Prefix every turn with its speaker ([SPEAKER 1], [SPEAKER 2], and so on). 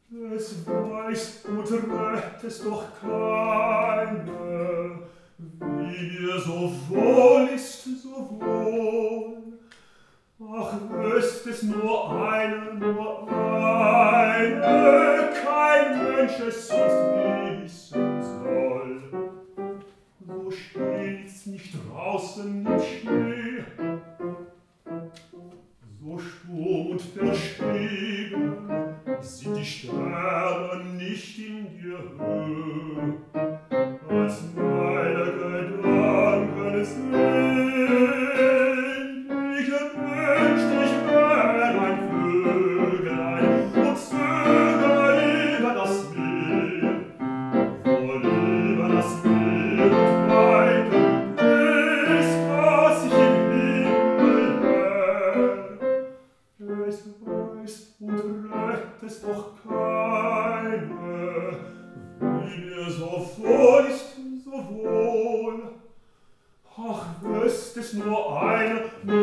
[SPEAKER 1] Es weiß und rät es doch keine, wie mir so wohl ist, so wohl. Ach, wüsst es nur eine, kein Mensch es sonst wissen soll. So steht's nicht draußen im Schnee, so stumm und verschwiegen sind die Sterne nicht in der Höhe, als meine Gedanken sind. Ich wünscht, ich wär ein Vögelein und zögere über das Meer, wohl über das Meer und weiter, bis was ich im Himmel wär. Es weiß und rät es doch keine, wie mir so wohl ist, so wohl. Ach, wüsst es nur eine,